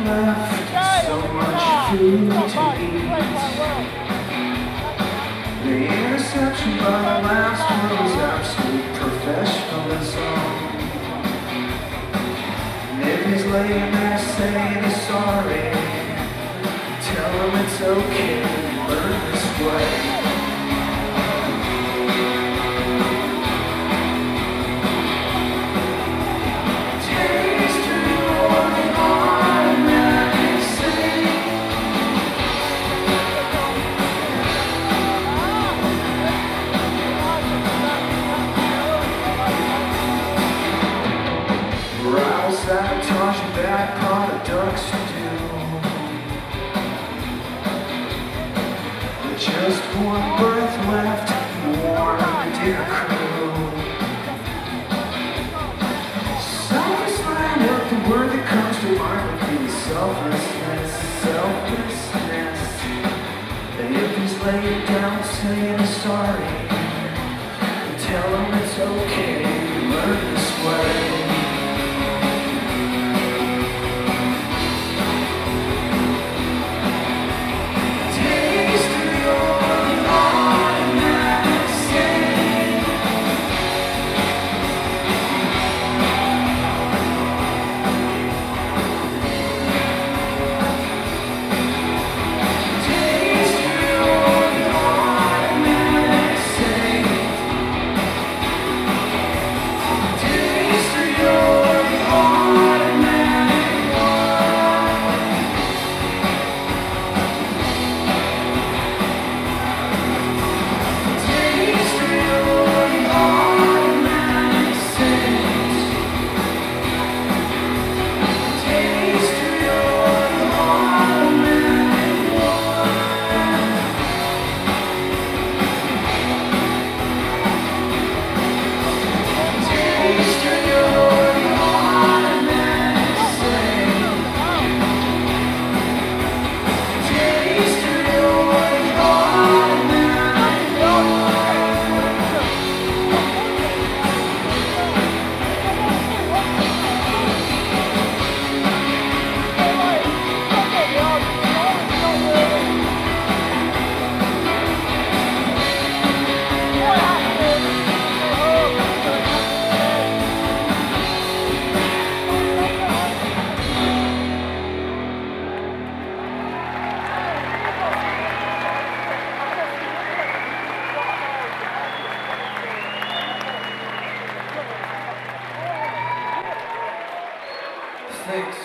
left, so much food to eat. The interception by the last one was absolute professionalism. And if he's laying there saying he's sorry, tell him it's okay to learn this way. Sabotage and bad products to do. With just one breath left, warm the dinner crew. Selfish line up the word that comes to mind would be selflessness. And if he's laying down saying he's sorry, tell him it's okay to learn this way. Thanks.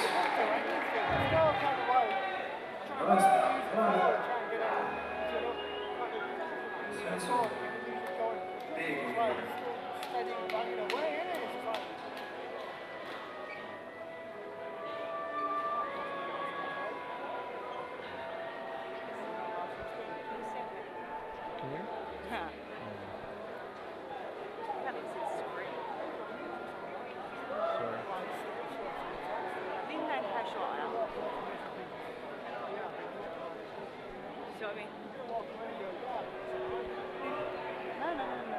No.